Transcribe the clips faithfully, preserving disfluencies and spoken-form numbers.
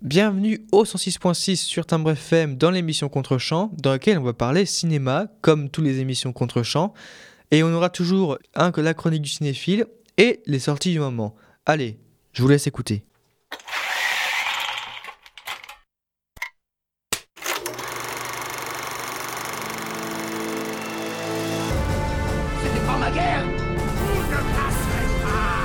Bienvenue au cent six point six sur Timbre F M dans l'émission Contre-champ, dans laquelle on va parler cinéma, comme toutes les émissions Contre-champ. Et on aura toujours un que la chronique du cinéphile et les sorties du moment. Allez, je vous laisse écouter. Ce n'est pas ma guerre. Vous ne passerez pas.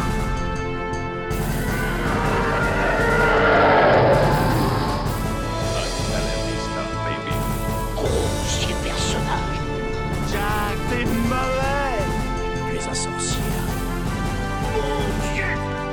Grossier personnage. Jack, t'es mauvais. Tu es un sorcier. Mon Dieu.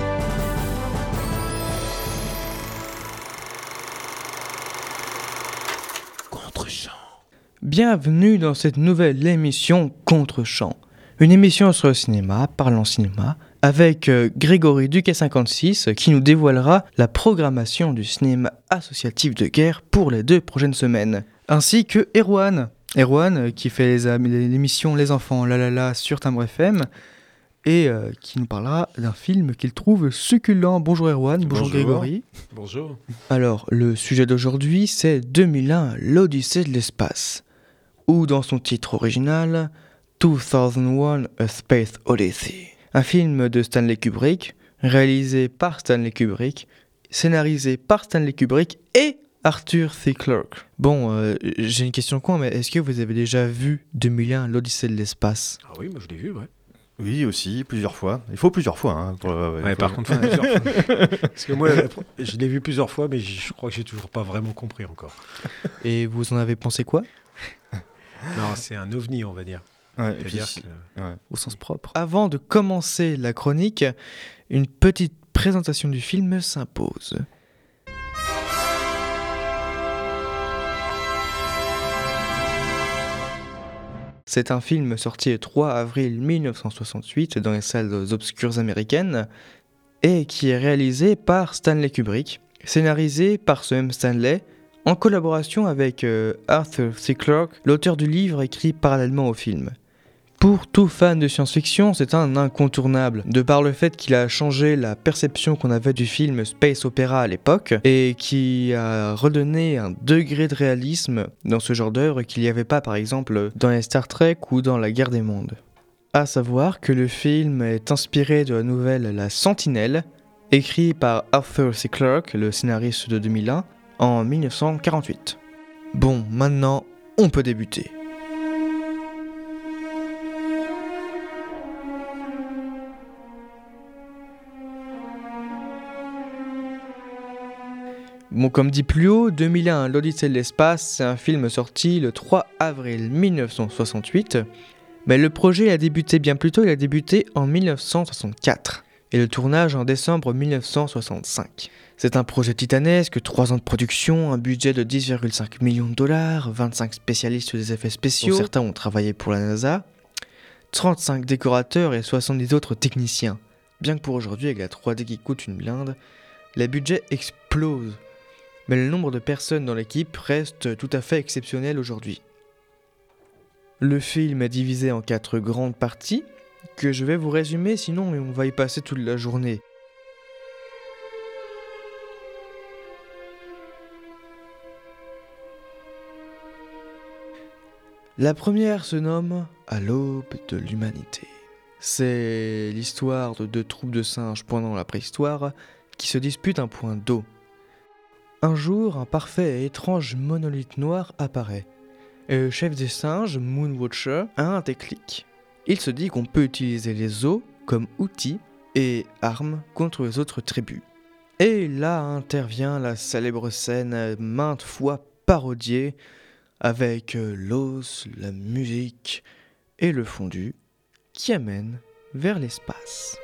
Contre-champ. Bienvenue dans cette nouvelle émission Contre-champ. Une émission sur le cinéma, parlant cinéma, avec euh, Grégory Duquet cinquante-six qui nous dévoilera la programmation du cinéma associatif de guerre pour les deux prochaines semaines. Ainsi que Erwan. Erwan euh, qui fait les, l'émission Les Enfants La La La sur Timbre F M et euh, qui nous parlera d'un film qu'il trouve succulent. Bonjour Erwan, bonjour, bonjour Grégory. Bonjour. Alors, le sujet d'aujourd'hui c'est deux mille un, l'Odyssée de l'espace, ou dans son titre original, deux mille un, A Space Odyssey. Un film de Stanley Kubrick, réalisé par Stanley Kubrick, scénarisé par Stanley Kubrick et Arthur C. Clarke. Bon, euh, j'ai une question con, mais est-ce que vous avez déjà vu deux mille un, l'Odyssée de l'espace ? Ah oui, moi je l'ai vu, ouais. Oui, aussi, plusieurs fois. Il faut plusieurs fois. Hein, pour, euh, ouais, faut... par contre, plusieurs fois. Parce que moi, je l'ai vu plusieurs fois, mais je crois que j'ai toujours pas vraiment compris encore. Et vous en avez pensé quoi ? Non, c'est un ovni, on va dire. Ouais, et puis, que... ouais. Au sens propre. Avant de commencer la chronique, une petite présentation du film s'impose. C'est un film sorti le trois avril mille neuf cent soixante-huit dans les salles obscures américaines et qui est réalisé par Stanley Kubrick, scénarisé par ce même Stanley, en collaboration avec euh, Arthur C. Clarke, l'auteur du livre écrit parallèlement au film. Pour tout fan de science-fiction, c'est un incontournable, de par le fait qu'il a changé la perception qu'on avait du film Space Opera à l'époque, et qui a redonné un degré de réalisme dans ce genre d'œuvre qu'il n'y avait pas par exemple dans les Star Trek ou dans La Guerre des Mondes. À savoir que le film est inspiré de la nouvelle La Sentinelle, écrite par Arthur C. Clarke, le scénariste de deux mille un, en dix-neuf cent quarante-huit. Bon, maintenant, on peut débuter. Bon, comme dit plus haut, deux mille un, l'Odyssée de l'espace, c'est un film sorti le trois avril mille neuf cent soixante-huit, mais le projet a débuté bien plus tôt, il a débuté en mille neuf cent soixante-quatre, et le tournage en décembre mille neuf cent soixante-cinq. C'est un projet titanesque, trois ans de production, un budget de dix virgule cinq millions de dollars, vingt-cinq spécialistes des effets spéciaux, dont certains ont travaillé pour la NASA, trente-cinq décorateurs et soixante-dix autres techniciens. Bien que pour aujourd'hui, avec la trois D qui coûte une blinde, les budgets explosent. Mais le nombre de personnes dans l'équipe reste tout à fait exceptionnel aujourd'hui. Le film est divisé en quatre grandes parties, que je vais vous résumer, sinon on va y passer toute la journée. La première se nomme « À l'aube de l'humanité ». C'est l'histoire de deux troupes de singes pendant la préhistoire qui se disputent un point d'eau. Un jour, un parfait et étrange monolithe noir apparaît. Et le chef des singes, Moonwatcher, a un déclic. Il se dit qu'on peut utiliser les eaux comme outils et armes contre les autres tribus. Et là intervient la célèbre scène maintes fois parodiée avec l'os, la musique et le fondu qui amène vers l'espace.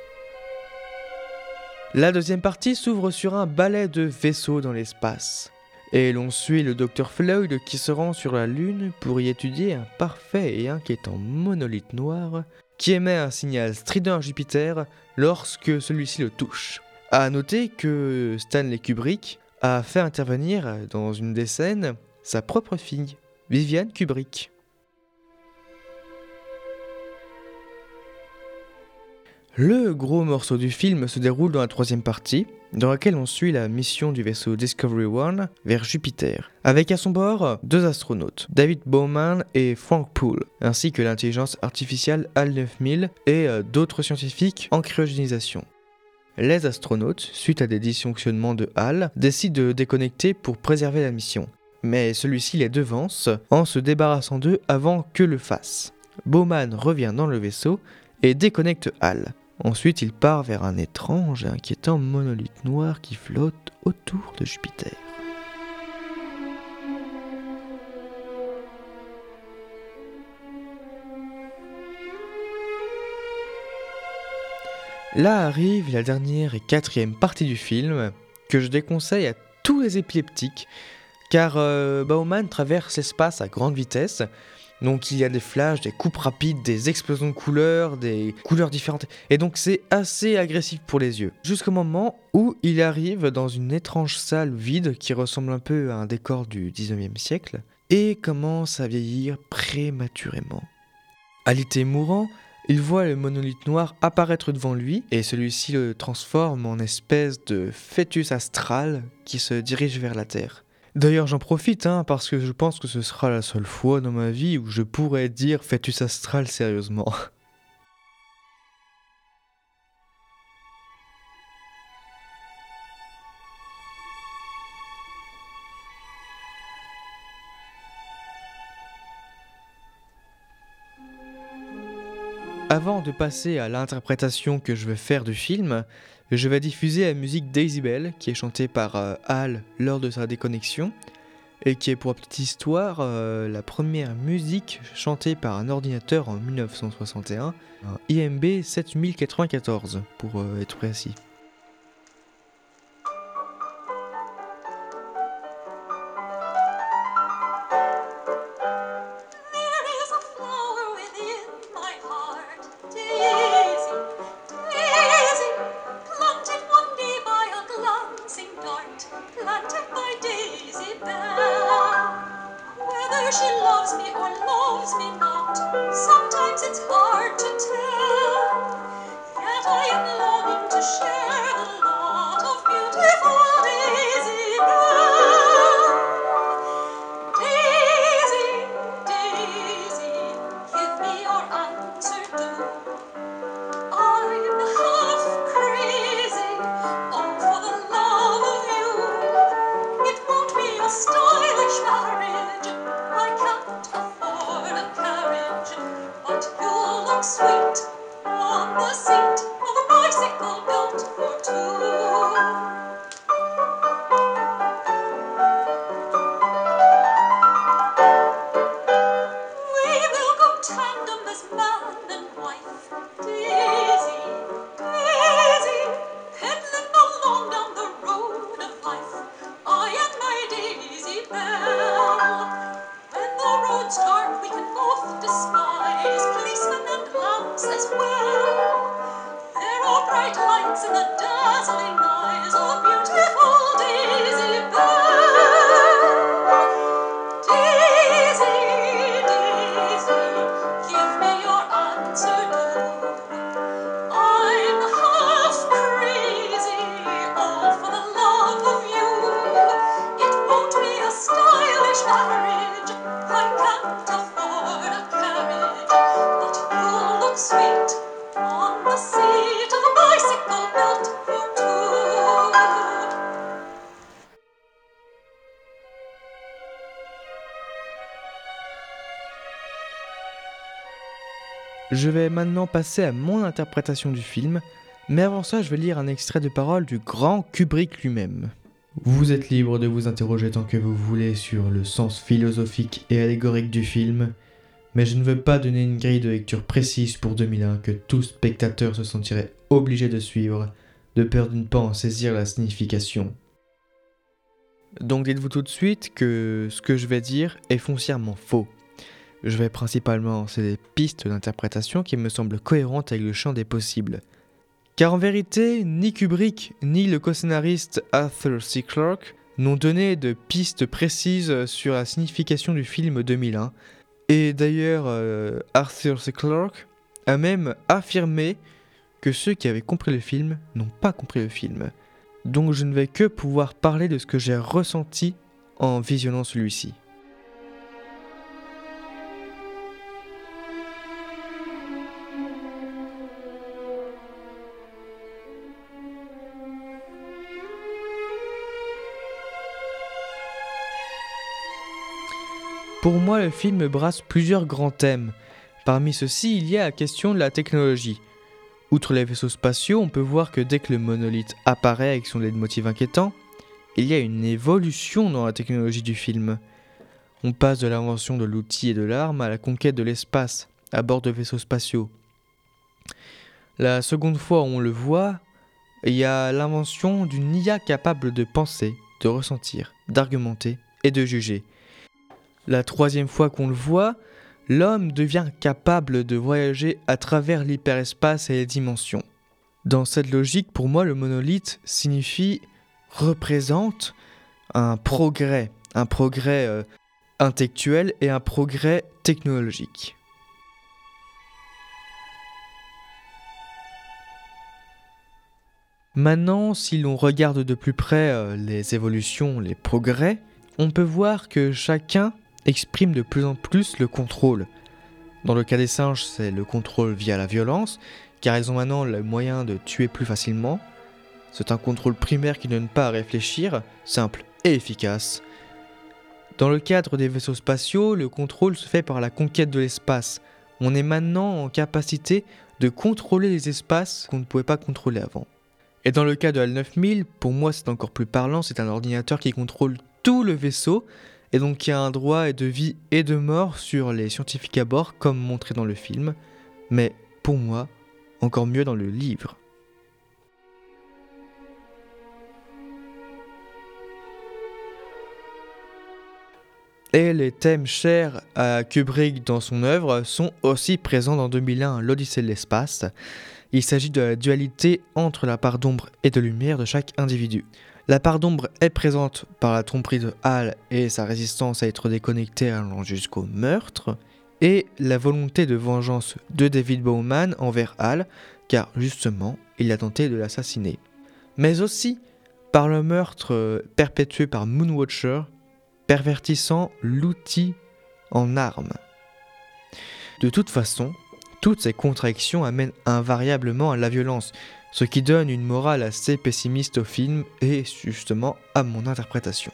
La deuxième partie s'ouvre sur un balai de vaisseaux dans l'espace. Et l'on suit le docteur Floyd qui se rend sur la Lune pour y étudier un parfait et inquiétant monolithe noir qui émet un signal strident à Jupiter lorsque celui-ci le touche. À noter que Stanley Kubrick a fait intervenir dans une des scènes sa propre fille, Viviane Kubrick. Le gros morceau du film se déroule dans la troisième partie, dans laquelle on suit la mission du vaisseau Discovery One vers Jupiter, avec à son bord deux astronautes, David Bowman et Frank Poole, ainsi que l'intelligence artificielle H A L neuf mille et euh, d'autres scientifiques en cryogénisation. Les astronautes, suite à des dysfonctionnements de H A L, décident de déconnecter pour préserver la mission, mais celui-ci les devance en se débarrassant d'eux avant que le fasse. Bowman revient dans le vaisseau et déconnecte H A L. Ensuite, il part vers un étrange et inquiétant monolithe noir qui flotte autour de Jupiter. Là arrive la dernière et quatrième partie du film, que je déconseille à tous les épileptiques, car euh, Bowman traverse l'espace à grande vitesse. Donc il y a des flashs, des coupes rapides, des explosions de couleurs, des couleurs différentes. Et donc c'est assez agressif pour les yeux. Jusqu'au moment où il arrive dans une étrange salle vide qui ressemble un peu à un décor du dix-neuvième siècle et commence à vieillir prématurément. Alité mourant, il voit le monolithe noir apparaître devant lui et celui-ci le transforme en espèce de fœtus astral qui se dirige vers la Terre. D'ailleurs, j'en profite, hein, parce que je pense que ce sera la seule fois dans ma vie où je pourrais dire fœtus astral sérieusement. Avant de passer à l'interprétation que je vais faire du film, je vais diffuser la musique Daisy Bell, qui est chantée par euh, H A L lors de sa déconnexion, et qui est pour petite histoire euh, la première musique chantée par un ordinateur en dix-neuf cent soixante et un, un I M B sept mille quatre-vingt-quatorze pour euh, être précis. She loves me or loves me not. Sometimes it's hard to tell. Yet I am longing to share the lot of beautiful Daisy Bell. Daisy, Daisy, give me your answer, do. I'm half crazy, all for the love of you. It won't be a stylish marriage, I can't afford a carriage, but you'll look sweet on the seat of a bicycle built for two. We will go tandem as man and wife, Daisy, Daisy, peddling along down the road of life, I and my Daisy Bell. When the road's dark we can both despise policemen and lamps as well. There are bright lights in the dazzling eyes of beautiful Daisy Bell. Daisy, Daisy, give me your answer, do. I'm half crazy, all for the love of you. It won't be a stylish marriage, I can't afford a carriage, but you'll look sweet on the seat of a bicycle built for two. Je vais maintenant passer à mon interprétation du film, mais avant ça je vais lire un extrait de parole du grand Kubrick lui-même. Vous êtes libre de vous interroger tant que vous voulez sur le sens philosophique et allégorique du film, mais je ne veux pas donner une grille de lecture précise pour deux mille un que tout spectateur se sentirait obligé de suivre, de peur de ne pas en saisir la signification. Donc dites-vous tout de suite que ce que je vais dire est foncièrement faux. Je vais principalement lancer des pistes d'interprétation qui me semblent cohérentes avec le champ des possibles. Car en vérité, ni Kubrick ni le co-scénariste Arthur C. Clarke n'ont donné de pistes précises sur la signification du film deux mille un. Et d'ailleurs, euh, Arthur C. Clarke a même affirmé que ceux qui avaient compris le film n'ont pas compris le film. donc je ne vais que pouvoir parler de ce que j'ai ressenti en visionnant celui-ci. Pour moi, le film brasse plusieurs grands thèmes. Parmi ceux-ci, il y a la question de la technologie. Outre les vaisseaux spatiaux, on peut voir que dès que le monolithe apparaît avec son leitmotiv inquiétant, il y a une évolution dans la technologie du film. On passe de l'invention de l'outil et de l'arme à la conquête de l'espace, à bord de vaisseaux spatiaux. La seconde fois où on le voit, il y a l'invention d'une I A capable de penser, de ressentir, d'argumenter et de juger. La troisième fois qu'on le voit, l'homme devient capable de voyager à travers l'hyperespace et les dimensions. Dans cette logique, pour moi, le monolithe signifie, représente un progrès, un progrès euh, intellectuel et un progrès technologique. Maintenant, si l'on regarde de plus près euh, les évolutions, les progrès, on peut voir que chacun exprime de plus en plus le contrôle. Dans le cas des singes, c'est le contrôle via la violence, car ils ont maintenant le moyen de tuer plus facilement. C'est un contrôle primaire qui ne donne pas à réfléchir, simple et efficace. Dans le cadre des vaisseaux spatiaux, le contrôle se fait par la conquête de l'espace. On est maintenant en capacité de contrôler les espaces qu'on ne pouvait pas contrôler avant. Et dans le cas de HAL neuf mille, pour moi c'est encore plus parlant, c'est un ordinateur qui contrôle tout le vaisseau, et donc qui a un droit de vie et de mort sur les scientifiques à bord, comme montré dans le film, mais pour moi, encore mieux dans le livre. Et les thèmes chers à Kubrick dans son œuvre sont aussi présents dans deux mille un, l'Odyssée de l'espace. Il s'agit de la dualité entre la part d'ombre et de lumière de chaque individu. La part d'ombre est présente par la tromperie de Hal et sa résistance à être déconnecté allant jusqu'au meurtre, et la volonté de vengeance de David Bowman envers Hal, car justement, il a tenté de l'assassiner. Mais aussi par le meurtre perpétué par Moonwatcher, pervertissant l'outil en arme. De toute façon, toutes ces contradictions amènent invariablement à la violence, ce qui donne une morale assez pessimiste au film et justement à mon interprétation.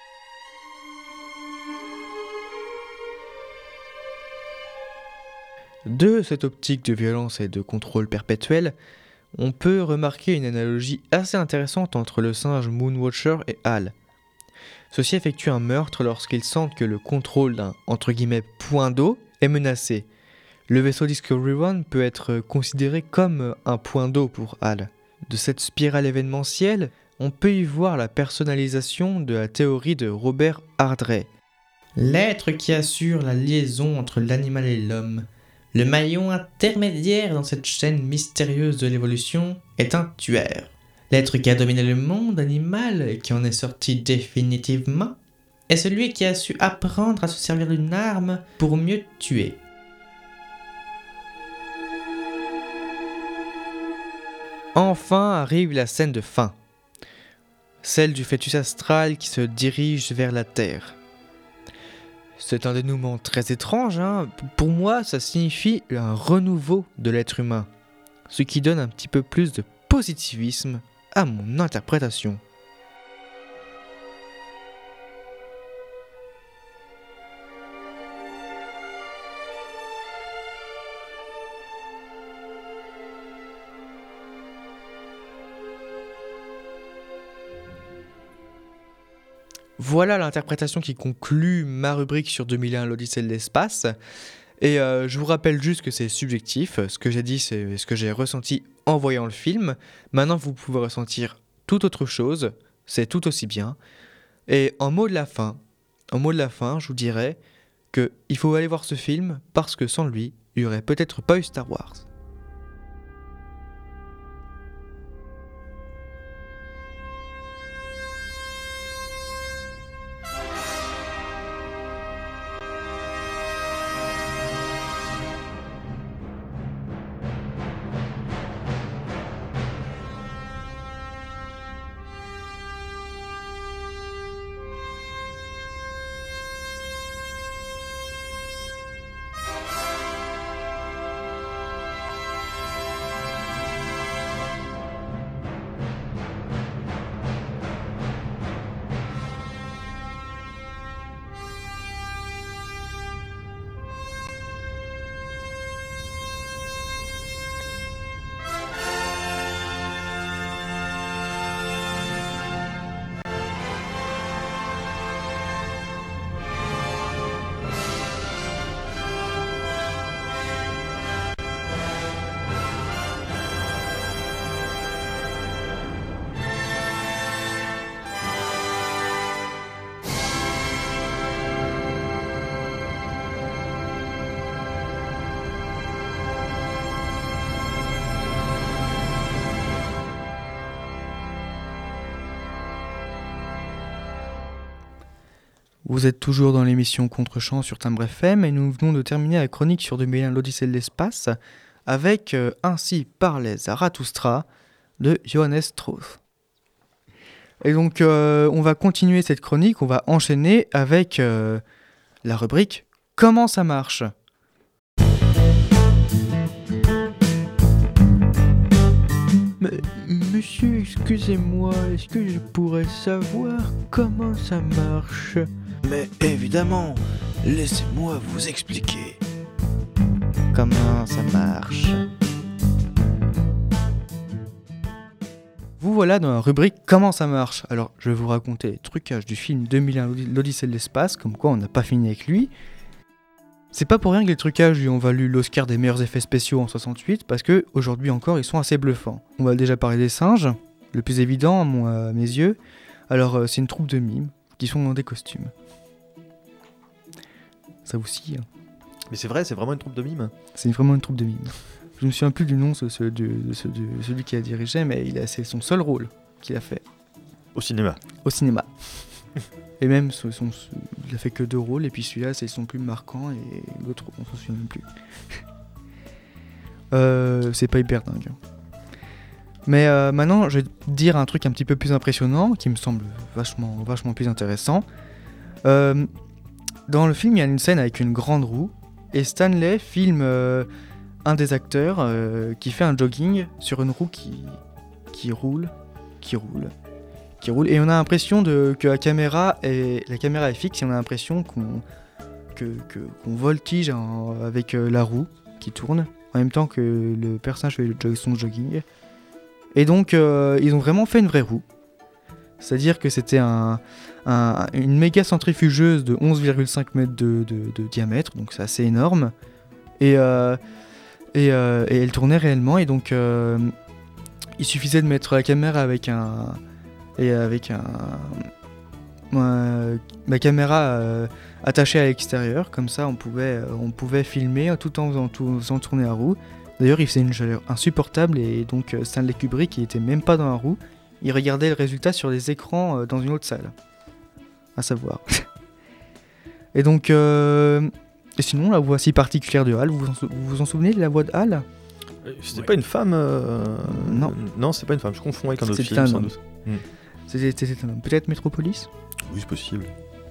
De cette optique de violence et de contrôle perpétuel, on peut remarquer une analogie assez intéressante entre le singe Moonwatcher et Hal. Ceux-ci effectuent un meurtre lorsqu'ils sentent que le contrôle d'un entre guillemets point d'eau est menacé. Le vaisseau Discovery One peut être considéré comme un point d'eau pour Hal. De cette spirale événementielle, on peut y voir la personnalisation de la théorie de Robert Hardray. L'être qui assure la liaison entre l'animal et l'homme, le maillon intermédiaire dans cette chaîne mystérieuse de l'évolution, est un tueur. L'être qui a dominé le monde animal et qui en est sorti définitivement est celui qui a su apprendre à se servir d'une arme pour mieux tuer. Enfin arrive la scène de fin, celle du fœtus astral qui se dirige vers la Terre. C'est un dénouement très étrange, hein. Pour moi ça signifie un renouveau de l'être humain, ce qui donne un petit peu plus de positivisme à mon interprétation. Voilà l'interprétation qui conclut ma rubrique sur deux mille un, l'Odyssée de l'espace. Et euh, je vous rappelle juste que c'est subjectif. Ce que j'ai dit, c'est ce que j'ai ressenti en voyant le film. Maintenant, vous pouvez ressentir tout autre chose. C'est tout aussi bien. Et en mot de la fin, en mot de la fin, je vous dirais qu'il faut aller voir ce film parce que sans lui, il n'y aurait peut-être pas eu Star Wars. Vous êtes toujours dans l'émission Contre-champ sur Timbre F M et nous venons de terminer la chronique sur deux mille un l'Odyssée de l'espace avec euh, Ainsi parlait Zarathustra de Johannes Strauss. Et donc euh, on va continuer cette chronique, on va enchaîner avec euh, la rubrique Comment ça marche ? Mais, monsieur, excusez-moi, est-ce que je pourrais savoir comment ça marche ? Mais évidemment, laissez-moi vous expliquer. Comment ça marche ? Vous voilà dans la rubrique Comment ça marche ? Alors, je vais vous raconter les trucages du film deux mille un l'Odyssée de l'espace, comme quoi on n'a pas fini avec lui. C'est pas pour rien que les trucages lui ont valu l'Oscar des meilleurs effets spéciaux en soixante-huit, parce que aujourd'hui encore ils sont assez bluffants. On va déjà parler des singes, le plus évident à, mon, à mes yeux. Alors euh, c'est une troupe de mimes qui sont dans des costumes. Ça aussi. Hein. Mais c'est vrai, c'est vraiment une troupe de mimes. C'est vraiment une troupe de mimes. Je me souviens plus du nom de, ce, de, de, ce, de celui qui a dirigé, mais il a, c'est son seul rôle qu'il a fait. Au cinéma. Au cinéma. Et même, son, son, il a fait que deux rôles, et puis celui-là, c'est son plus marquant, et l'autre, on s'en souvient même plus. euh, c'est pas hyper dingue. Mais euh, maintenant, je vais te dire un truc un petit peu plus impressionnant, qui me semble vachement, vachement plus intéressant. Euh, dans le film, il y a une scène avec une grande roue, et Stanley filme euh, un des acteurs euh, qui fait un jogging sur une roue qui, qui roule, qui roule. Qui roule, et on a l'impression de, que la caméra, est, la caméra est fixe et on a l'impression qu'on, que, que, qu'on voltige en, avec euh, la roue qui tourne en même temps que le personnage fait le, son jogging. Et donc euh, ils ont vraiment fait une vraie roue, c'est-à-dire que c'était un, un, une méga centrifugeuse de onze virgule cinq mètres de, de, de diamètre, donc c'est assez énorme, et, euh, et, euh, et elle tournait réellement, et donc euh, il suffisait de mettre la caméra avec un et avec un, euh, ma caméra euh, attachée à l'extérieur, comme ça on pouvait, euh, on pouvait filmer tout en faisant, tout, en faisant tourner la roue. D'ailleurs il faisait une chaleur insupportable et donc euh, Stanley Kubrick, il était même pas dans la roue, il regardait le résultat sur des écrans euh, dans une autre salle, à savoir. Et donc, euh, et sinon la voix si particulière de Hal, vous vous en, vous vous en souvenez de la voix de Hal ? C'était Ouais. pas une femme euh... Non. Non, c'est pas une femme, je confonds avec un autre C'était film un sans homme. doute. C'était, c'était un homme. Peut-être Metropolis ? Oui, c'est possible.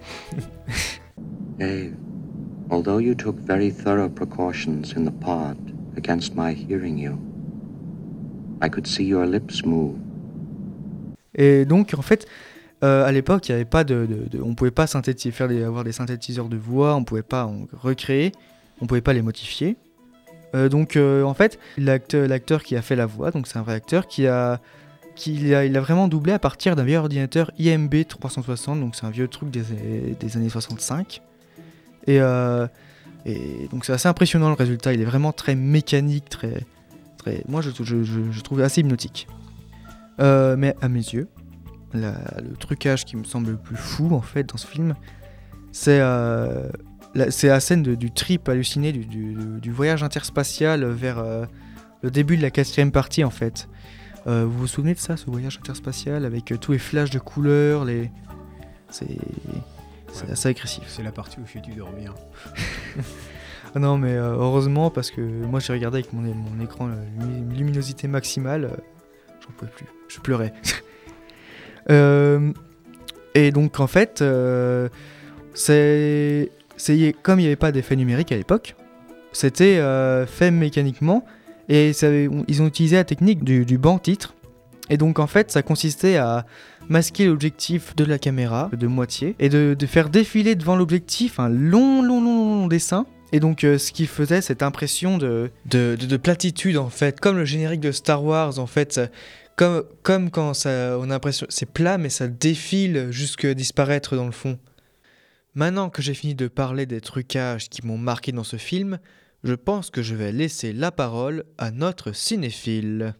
Dave, although you took very thorough precautions in the pod against my hearing you, I could see your lips move. Et donc, en fait, euh, à l'époque, il y avait pas de, de, de, on pouvait pas synthétiser, faire des, avoir des synthétiseurs de voix, on pouvait pas en recréer, on pouvait pas les modifier. Euh, donc, euh, en fait, l'acteur, l'acteur qui a fait la voix, donc c'est un vrai acteur, qui a, qui a, il a vraiment doublé à partir d'un vieil ordinateur I M B trois cent soixante, donc c'est un vieux truc des, des années soixante-cinq. Et, euh, et donc c'est assez impressionnant le résultat, il est vraiment très mécanique, très, très, moi je, je, je, je trouve assez hypnotique. Euh, mais à mes yeux, la, le trucage qui me semble le plus fou en fait dans ce film, c'est, euh, la, c'est la scène de, du trip halluciné, du, du, du voyage interspatial vers euh, le début de la quatrième partie en fait. Euh, vous vous souvenez de ça, ce voyage interspatial avec euh, tous les flashs de couleurs, les... c'est, c'est Ouais. assez agressif. C'est la partie où j'ai dû dormir. Ah non mais euh, heureusement parce que moi j'ai regardé avec mon, mon écran euh, lumi- luminosité maximale, euh, j'en pouvais plus, je pleurais. euh, et donc en fait, euh, c'est, c'est comme il n'y avait pas d'effet numérique à l'époque, c'était euh, fait mécaniquement et ça, ils ont utilisé la technique du, du banc titre. Et donc en fait ça consistait à masquer l'objectif de la caméra de moitié et de, de faire défiler devant l'objectif un long long long, long dessin. Et donc euh, ce qui faisait cette impression de, de, de, de platitude en fait, comme le générique de Star Wars en fait, ça, comme, comme quand ça, on a l'impression c'est plat mais ça défile jusqu'à disparaître dans le fond. Maintenant que j'ai fini de parler des trucages qui m'ont marqué dans ce film, je pense que je vais laisser la parole à notre cinéphile.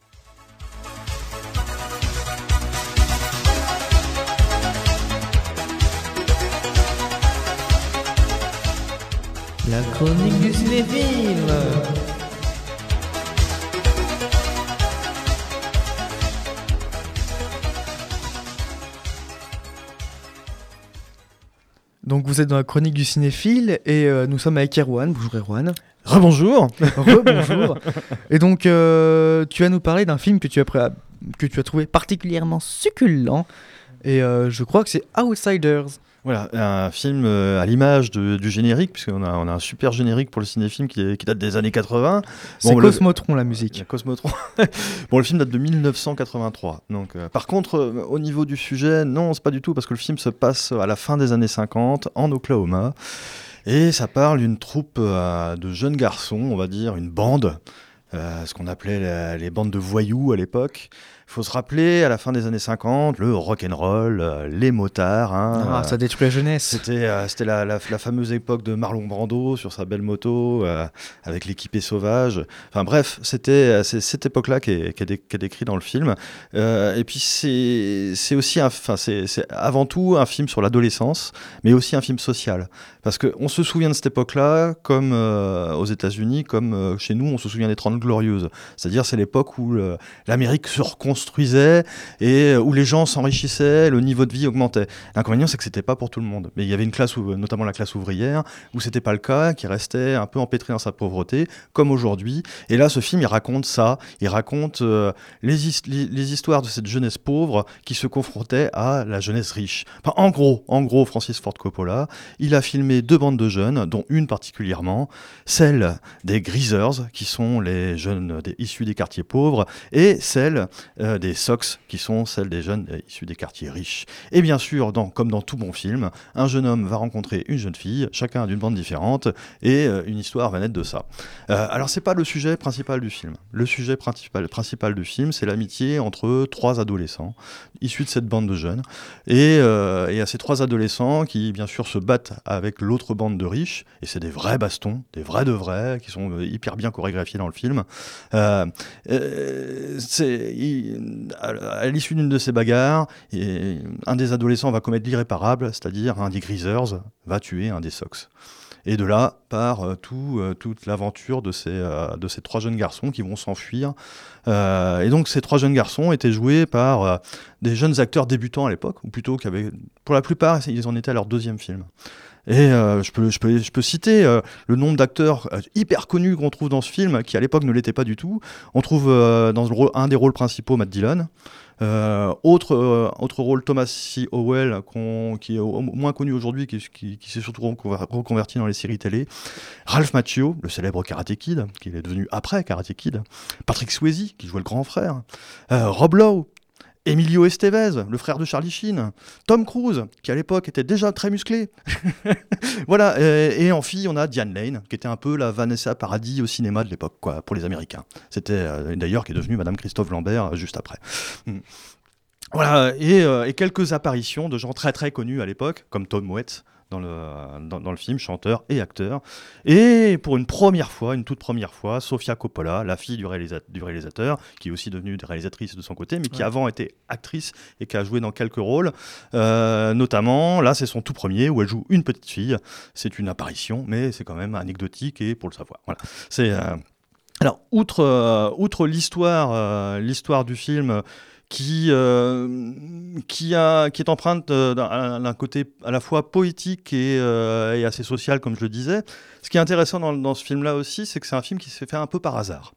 La chronique du cinéphile. Donc vous êtes dans la chronique du cinéphile et euh, nous sommes avec Erwan. Bonjour Erwan. Rebonjour. Rebonjour. Et donc euh, tu vas nous parler d'un film que tu as, pré- que tu as trouvé particulièrement succulent et euh, je crois que c'est Outsiders. Voilà, un film euh, à l'image de- du générique, puisqu'on a, on a un super générique pour le cinéfilm qui, est- qui date des années quatre-vingts. C'est le- Cosmotron la musique. La Cosmotron. Bon, le film date de dix-neuf cent quatre-vingt-trois. Donc, euh, par contre, euh, au niveau du sujet, non, c'est pas du tout, parce que le film se passe à la fin des années cinquante, en Oklahoma. Et ça parle d'une troupe euh, de jeunes garçons, on va dire, une bande, euh, ce qu'on appelait la- les bandes de voyous à l'époque. Il faut se rappeler, à la fin des années cinquante, le rock'n'roll, euh, les motards. Hein, Ah, euh, ça détruit la jeunesse. C'était, euh, c'était la, la- la fameuse époque de Marlon Brando sur sa belle moto, euh, avec l'équipée sauvage. Enfin bref, c'était euh, c'est cette époque-là qui est, qui est dé- qui est décrite dans le film. Euh, et puis c'est, c'est aussi, un, enfin, c'est, c'est avant tout un film sur l'adolescence, mais aussi un film social. Parce qu'on se souvient de cette époque-là, comme euh, aux États-Unis, comme euh, chez nous, on se souvient des Trente Glorieuses. C'est-à-dire c'est l'époque où le- l'Amérique se reconstruisait et euh, où les gens s'enrichissaient, le niveau de vie augmentait. L'inconvénient, c'est que c'était pas pour tout le monde. Mais il y avait une classe, où- notamment la classe ouvrière, où c'était pas le cas, qui restait un peu empêtrée dans sa pauvreté, comme aujourd'hui. Et là, ce film, il raconte ça. Il raconte euh, les, his- les- les histoires de cette jeunesse pauvre qui se confrontait à la jeunesse riche. Enfin, en gros, en gros, Francis Ford Coppola, il a filmé deux bandes de jeunes, dont une particulièrement, celle des Greasers, qui sont les jeunes des- issus des quartiers pauvres, et celle euh, des Sox, qui sont celles des jeunes euh, issus des quartiers riches. Et bien sûr, dans, comme dans tout bon film, un jeune homme va rencontrer une jeune fille, chacun d'une bande différente, et euh, une histoire va naître de ça. Euh, alors, c'est pas le sujet principal du film. Le sujet principal, principal du film, c'est l'amitié entre trois adolescents, issus de cette bande de jeunes, et, euh, et à ces trois adolescents qui, bien sûr, se battent avec l'autre bande de riches, et c'est des vrais bastons, des vrais de vrais, qui sont euh, hyper bien chorégraphiés dans le film. Euh, euh, c'est, il- à, à l'issue d'une de ces bagarres, et un des adolescents va commettre l'irréparable, c'est-à-dire un des Greasers va tuer un des Sox. Et de là part euh, tout, euh, toute l'aventure de ces, euh, de ces trois jeunes garçons qui vont s'enfuir. Euh, et donc ces trois jeunes garçons étaient joués par euh, des jeunes acteurs débutants à l'époque, ou plutôt qui avaient, pour la plupart, ils en étaient à leur deuxième film. Et euh, je, peux, je, peux, je peux citer euh, le nombre d'acteurs euh, hyper connus qu'on trouve dans ce film, qui à l'époque ne l'étaient pas du tout. On trouve euh, dans le rôle, un des rôles principaux Matt Dillon. Euh, autre, euh, autre rôle, Thomas C. Howell, qu'on, qui est au, au moins connu aujourd'hui, qui, qui, qui s'est surtout reconver- reconverti dans les séries télé. Ralph Macchio, le célèbre Karate Kid, qui est devenu après Karate Kid. Patrick Swayze, qui jouait le grand frère. Euh, Rob Lowe. Emilio Estevez, le frère de Charlie Sheen. Tom Cruise, qui à l'époque était déjà très musclé. Voilà, et, et en fille, on a Diane Lane, qui était un peu la Vanessa Paradis au cinéma de l'époque, quoi, pour les Américains. C'était euh, d'ailleurs qui est devenue Madame Christophe Lambert euh, juste après. Mm. Voilà, et, euh, et quelques apparitions de gens très très connus à l'époque, comme Tom Waits dans le, dans, dans le film, chanteur et acteur. Et pour une première fois, une toute première fois, Sofia Coppola, la fille du, réalisa- du réalisateur, qui est aussi devenue réalisatrice de son côté, mais qui Ouais. avant était actrice et qui a joué dans quelques rôles, euh, notamment, là c'est son tout premier, où elle joue une petite fille. C'est une apparition, mais c'est quand même anecdotique et pour le savoir. Voilà. C'est... Euh... Alors, outre, euh, outre l'histoire, euh, l'histoire du film, qui, euh, qui, a, qui est empreinte euh, d'un, d'un côté à la fois poétique et, euh, et assez social, comme je le disais. Ce qui est intéressant dans, dans ce film-là aussi, c'est que c'est un film qui s'est fait un peu par hasard.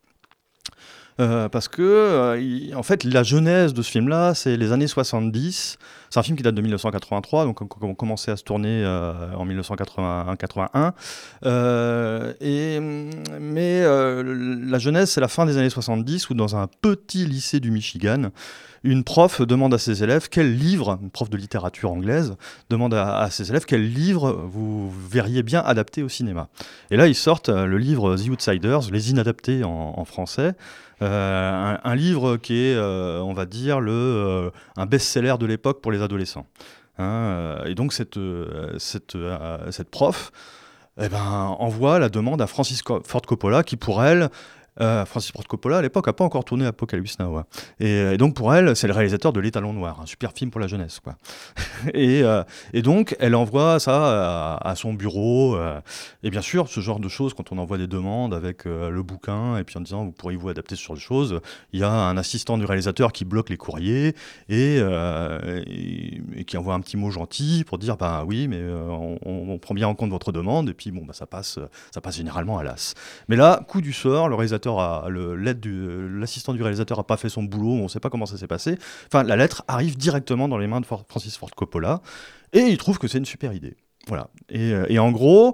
Euh, parce que, euh, il- en fait, la genèse de ce film-là, c'est les années soixante-dix. C'est un film qui date de dix-neuf cent quatre-vingt-trois, donc on, on commençait à se tourner euh, en dix-neuf cent quatre-vingt-un quatre-vingt-un. Euh, et, mais euh, la genèse, c'est la fin des années soixante-dix, où dans un petit lycée du Michigan, une prof demande à ses élèves quel livre, une prof de littérature anglaise, demande à, à ses élèves quel livre vous verriez bien adapté au cinéma. Et là, ils sortent euh, le livre The Outsiders, Les Inadaptés en, en français. Euh, un, un livre qui est, euh, on va dire, le, euh, un best-seller de l'époque pour les adolescents. Hein, euh, et donc cette, euh, cette, euh, cette prof eh ben, envoie la demande à Francis Co- Ford Coppola, qui pour elle Euh, Francis Ford Coppola, à l'époque, n'a pas encore tourné Apocalypse Now. Ouais. Et, et donc, pour elle, c'est le réalisateur de L'Étalon Noir, un super film pour la jeunesse. Quoi. et, euh, et donc, elle envoie ça à, à son bureau. Euh, et bien sûr, ce genre de choses, quand on envoie des demandes avec euh, le bouquin, et puis en disant, vous pourriez-vous adapter ce genre de choses, il y a un assistant du réalisateur qui bloque les courriers et, euh, et, et qui envoie un petit mot gentil pour dire, bah oui, mais euh, on, on prend bien en compte votre demande, et puis bon, bah, ça passe, ça passe généralement à l'as. Mais là, coup du sort, le réalisateur a, le, l'aide du, l'assistant du réalisateur n'a pas fait son boulot, on ne sait pas comment ça s'est passé. Enfin, la lettre arrive directement dans les mains de Francis Ford Coppola, et il trouve que c'est une super idée. Voilà. Et, et en gros,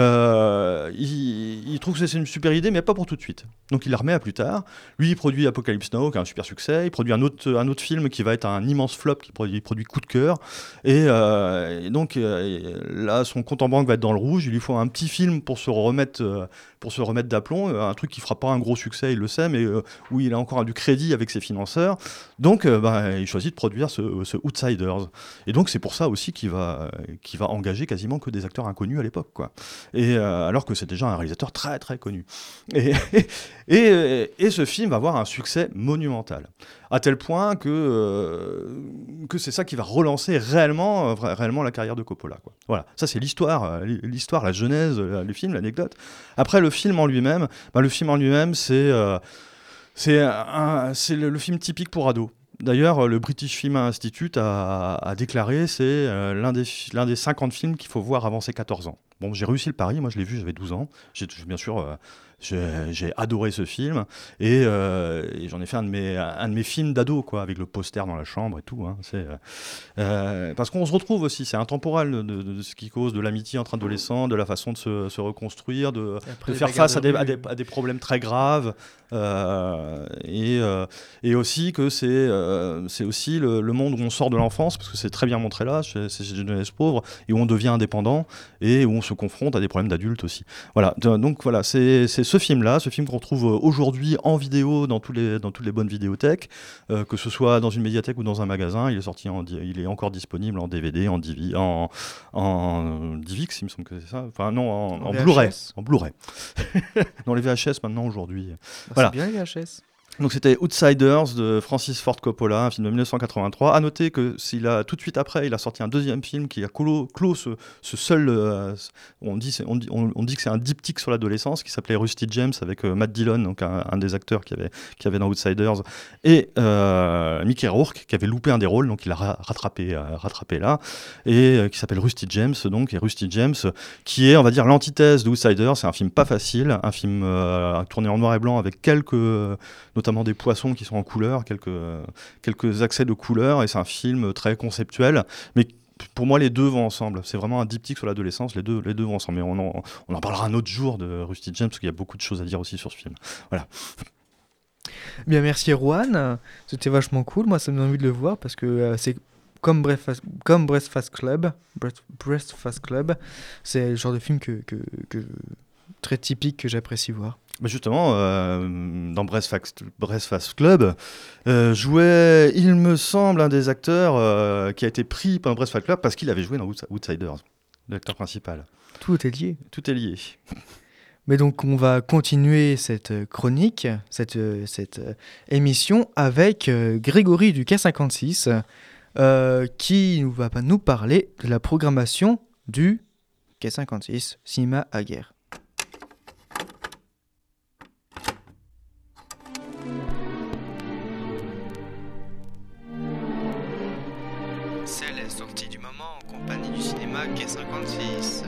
euh, il, il trouve que c'est une super idée, mais pas pour tout de suite. Donc il la remet à plus tard. Lui, il produit Apocalypse Now, qui a un super succès. Il produit un autre, un autre film qui va être un immense flop, qui produit, produit Coup de cœur. Et, euh, et donc euh, là, son compte en banque va être dans le rouge. Il lui faut un petit film pour se remettre, euh, pour se remettre d'aplomb. Un truc qui fera pas un gros succès, il le sait, mais euh, où il a encore du crédit avec ses financeurs. Donc euh, bah, il choisit de produire ce, ce Outsiders. Et donc c'est pour ça aussi qu'il va, qu'il va engager quasiment que des acteurs inconnus à l'époque, quoi. Et euh, alors que c'est déjà un réalisateur très très connu. Et, et, et, et ce film va avoir un succès monumental, à tel point que, euh, que c'est ça qui va relancer réellement, euh, réellement la carrière de Coppola, quoi. Voilà, ça c'est l'histoire, euh, l'histoire, la genèse, euh, le film, l'anecdote. Après le film en lui-même, bah, le film en lui-même, c'est, euh, c'est, un, c'est le, le film typique pour ados. D'ailleurs, le British Film Institute a, a déclaré que c'est euh, l'un, des, l'un des cinquante films qu'il faut voir avant ses quatorze ans. Bon, j'ai réussi le pari, moi je l'ai vu, j'avais douze ans. J'ai, bien sûr, euh, j'ai, j'ai adoré ce film et, euh, et j'en ai fait un de mes, un de mes films d'ado, quoi, avec le poster dans la chambre et tout. Hein. C'est, euh, parce qu'on se retrouve aussi, c'est intemporel de, de, de ce qui cause de l'amitié entre adolescents, de la façon de se, se reconstruire, de, de faire face à des, à, des, à des problèmes très graves. Euh, et, euh, et aussi que c'est, euh, c'est aussi le, le monde où on sort de l'enfance, parce que c'est très bien montré là, c'est, c'est une jeunesse pauvre, et où on devient indépendant, et où on se confronte à des problèmes d'adultes aussi. Voilà, donc voilà, c'est, c'est ce film-là, ce film qu'on retrouve aujourd'hui en vidéo dans, tous les, dans toutes les bonnes vidéothèques, euh, que ce soit dans une médiathèque ou dans un magasin, il est sorti, en, il est encore disponible en D V D, en, D V, en, en D V X, il me semble que c'est ça, enfin non, en, en, en Blu-ray, en Blu-ray. Dans les V H S maintenant aujourd'hui. Bah, voilà. C'est bien les V H S. Donc c'était Outsiders de Francis Ford Coppola, un film de dix-neuf cent quatre-vingt-trois. À noter que s'il a, tout de suite après, il a sorti un deuxième film qui a clos, clos ce, ce seul... Euh, on, dit, on, dit, on, on dit que c'est un diptyque sur l'adolescence, qui s'appelait Rusty James, avec euh, Matt Dillon, donc un, un des acteurs qui avait, qui avait dans Outsiders, et euh, Mickey Rourke, qui avait loupé un des rôles, donc il a ra- rattrapé, euh, rattrapé là, et euh, qui s'appelle Rusty James, donc, et Rusty James, qui est, on va dire, l'antithèse d'Outsiders. C'est un film pas facile, un film euh, tourné en noir et blanc, avec quelques... Euh, notamment des poissons qui sont en couleur, quelques, quelques accès de couleur, et c'est un film très conceptuel, mais pour moi les deux vont ensemble, c'est vraiment un diptyque sur l'adolescence, les deux, les deux vont ensemble, mais on en, on en parlera un autre jour de Rusty James, parce qu'il y a beaucoup de choses à dire aussi sur ce film. Voilà. Bien, merci Erwan, c'était vachement cool, moi ça me donne envie de le voir, parce que euh, c'est comme Breakfast, comme Breakfast Club, Breakfast Club, c'est le genre de film que, que, que très typique que j'apprécie voir. Mais justement, euh, dans Breakfast, Breakfast Club, euh, jouait, il me semble, un des acteurs euh, qui a été pris par Breakfast Club parce qu'il avait joué dans Outsiders, l'acteur principal. Tout est lié. Tout est lié. Mais donc on va continuer cette chronique, cette, cette émission avec euh, Grégory du K cinquante-six euh, qui va nous parler de la programmation du K cinquante-six, Cinéma à Guerre. C'est la sortie du moment en compagnie du cinéma K cinquante-six.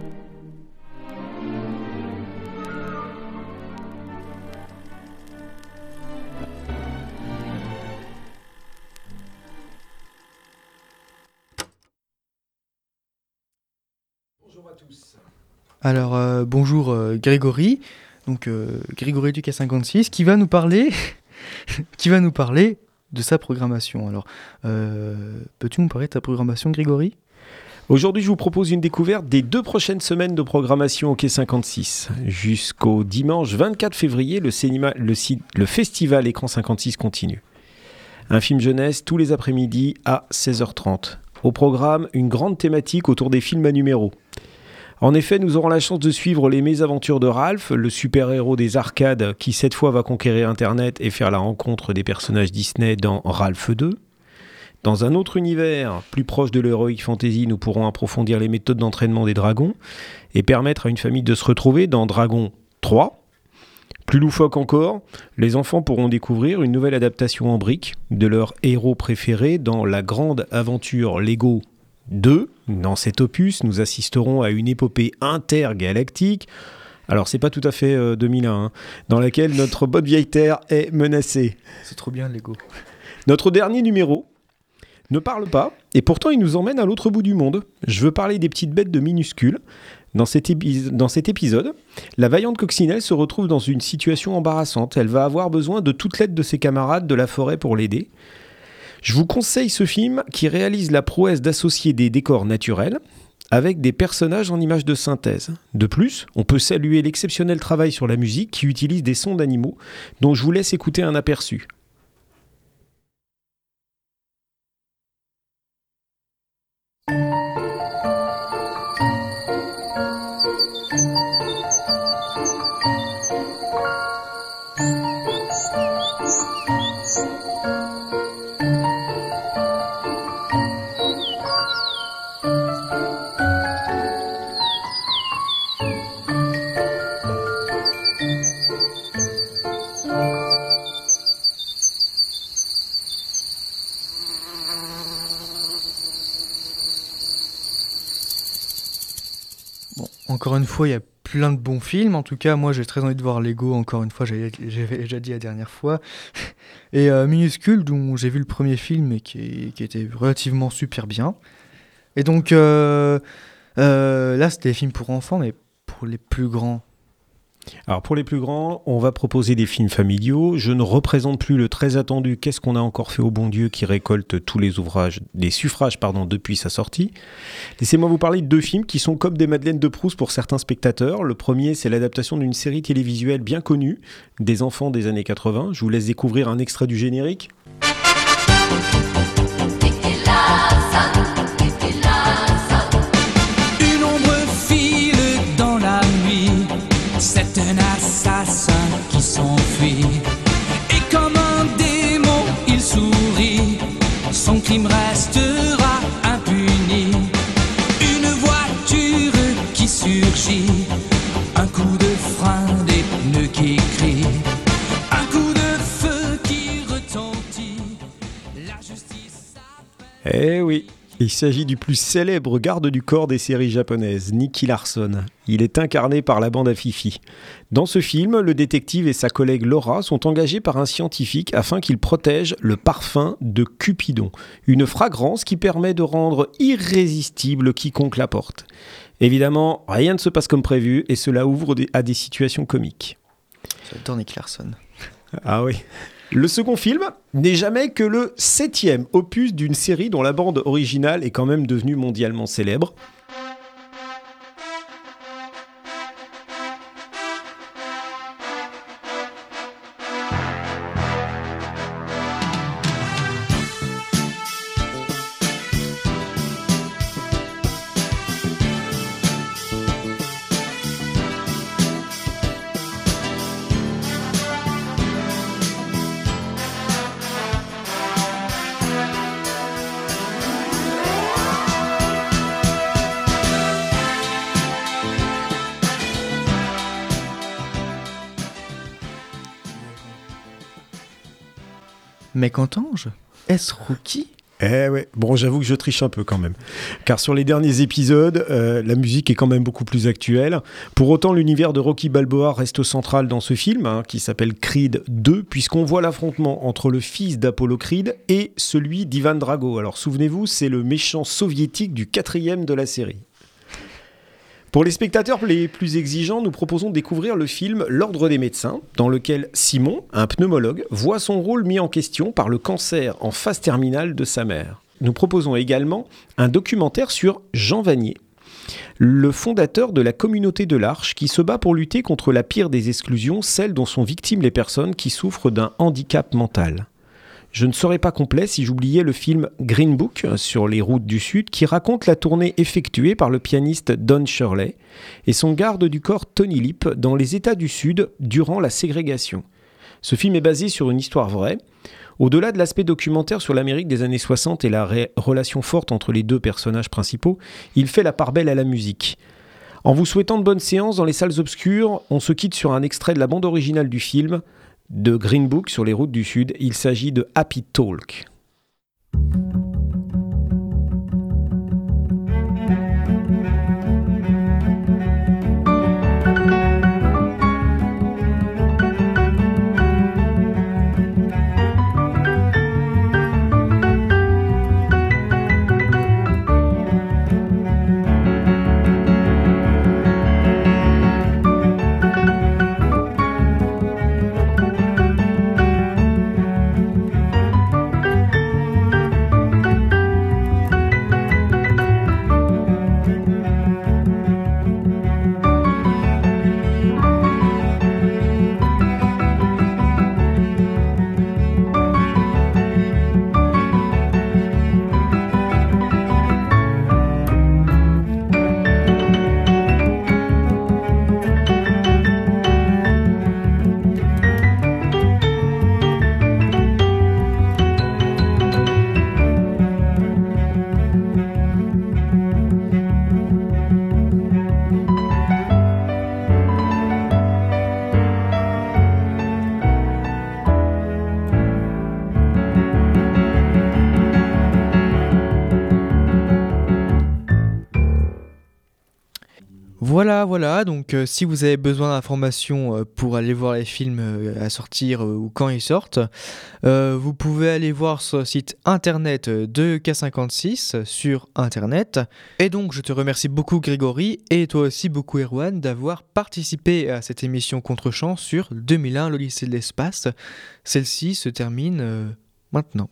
Bonjour à tous. Alors euh, bonjour euh, Grégory, donc euh, Grégory du K cinquante-six qui va nous parler, qui va nous parler de sa programmation. Alors, euh, peux-tu nous parler de ta programmation, Grégory ? Aujourd'hui, je vous propose une découverte des deux prochaines semaines de programmation au Quai cinquante-six. Jusqu'au dimanche vingt-quatre février, le, cinéma, le, le festival Écran cinquante-six continue. Un film jeunesse tous les après-midi à seize heures trente. Au programme, une grande thématique autour des films à numéros. En effet, nous aurons la chance de suivre les mésaventures de Ralph, le super-héros des arcades qui cette fois va conquérir Internet et faire la rencontre des personnages Disney dans Ralph deux. Dans un autre univers, plus proche de l'heroic fantasy, nous pourrons approfondir les méthodes d'entraînement des dragons et permettre à une famille de se retrouver dans Dragon trois. Plus loufoque encore, les enfants pourront découvrir une nouvelle adaptation en briques de leur héros préféré dans la grande aventure Lego deux. Dans cet opus, nous assisterons à une épopée intergalactique. Alors, c'est pas tout à fait euh, deux mille un, hein, dans laquelle notre bonne vieille Terre est menacée. C'est trop bien, Lego. Notre Notre dernier numéro ne parle pas, et pourtant il nous emmène à l'autre bout du monde. Je veux parler des petites bêtes de minuscules. Dans cet, épi- dans cet épisode, la vaillante coccinelle se retrouve dans une situation embarrassante. Elle va avoir besoin de toute l'aide de ses camarades de la forêt pour l'aider. Je vous conseille ce film qui réalise la prouesse d'associer des décors naturels avec des personnages en images de synthèse. De plus, on peut saluer l'exceptionnel travail sur la musique qui utilise des sons d'animaux dont je vous laisse écouter un aperçu. Bon, encore une fois, il y a plein de bons films. En tout cas, moi, j'ai très envie de voir Lego. Encore une fois, j'avais j'avais déjà dit la dernière fois. Et euh, Minuscule, dont j'ai vu le premier film et qui, est- qui était relativement super bien. Et donc, euh, euh, là, c'était des films pour enfants, mais pour les plus grands. Alors pour les plus grands, on va proposer des films familiaux. Je ne représente plus le très attendu Qu'est-ce qu'on a encore fait au bon Dieu qui récolte tous les ouvrages, les suffrages pardon, depuis sa sortie. Laissez-moi vous parler de deux films qui sont comme des Madeleines de Proust pour certains spectateurs. Le premier, c'est l'adaptation d'une série télévisuelle bien connue, des enfants des années quatre-vingts. Je vous laisse découvrir un extrait du générique. Une ombre file dans la nuit, c'est un assassin qui s'enfuit. Et comme un démon, il sourit, son crime restera impuni. Une voiture qui surgit, un coup de frein, des pneus qui crient, un coup de feu qui retentit, la justice après... Eh oui, il s'agit du plus célèbre garde du corps des séries japonaises, Nicky Larson. Il est incarné par la bande à Fifi. Dans ce film, le détective et sa collègue Laura sont engagés par un scientifique afin qu'il protège le parfum de Cupidon, une fragrance qui permet de rendre irrésistible quiconque la porte. Évidemment, rien ne se passe comme prévu et cela ouvre des- à des situations comiques. J'adore Nick Larson. Ah oui. Le second film n'est jamais que le septième opus d'une série dont la bande originale est quand même devenue mondialement célèbre. Mec en ange? Est-ce Rookie? Eh ouais, bon j'avoue que je triche un peu quand même. Car sur les derniers épisodes, euh, la musique est quand même beaucoup plus actuelle. Pour autant, l'univers de Rocky Balboa reste central dans ce film, hein, qui s'appelle Creed deux, puisqu'on voit l'affrontement entre le fils d'Apollo Creed et celui d'Ivan Drago. Alors souvenez-vous, c'est le méchant soviétique du quatrième de la série. Pour les spectateurs les plus exigeants, nous proposons de découvrir le film L'Ordre des médecins, dans lequel Simon, un pneumologue, voit son rôle mis en question par le cancer en phase terminale de sa mère. Nous proposons également un documentaire sur Jean Vanier, le fondateur de la communauté de l'Arche qui se bat pour lutter contre la pire des exclusions, celle dont sont victimes les personnes qui souffrent d'un handicap mental. Je ne serais pas complet si j'oubliais le film Green Book sur les routes du Sud qui raconte la tournée effectuée par le pianiste Don Shirley et son garde du corps Tony Lip dans les États du Sud durant la ségrégation. Ce film est basé sur une histoire vraie. Au-delà de l'aspect documentaire sur l'Amérique des années soixante et la ré- relation forte entre les deux personnages principaux, il fait la part belle à la musique. En vous souhaitant de bonnes séances dans les salles obscures, on se quitte sur un extrait de la bande originale du film de Green Book sur les routes du Sud. Il s'agit de Happy Talk. Voilà, voilà, donc euh, si vous avez besoin d'informations euh, pour aller voir les films euh, à sortir euh, ou quand ils sortent, euh, vous pouvez aller voir sur le site internet de K cinquante-six sur internet. Et donc je te remercie beaucoup Grégory et toi aussi beaucoup Erwan d'avoir participé à cette émission Contre-champ sur deux mille un, l'Odyssée de l'espace. Celle-ci se termine euh, maintenant.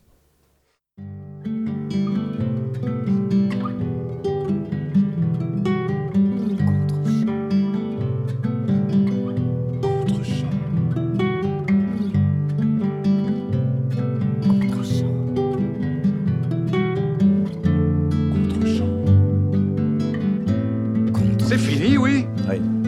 C'est fini, oui? Oui.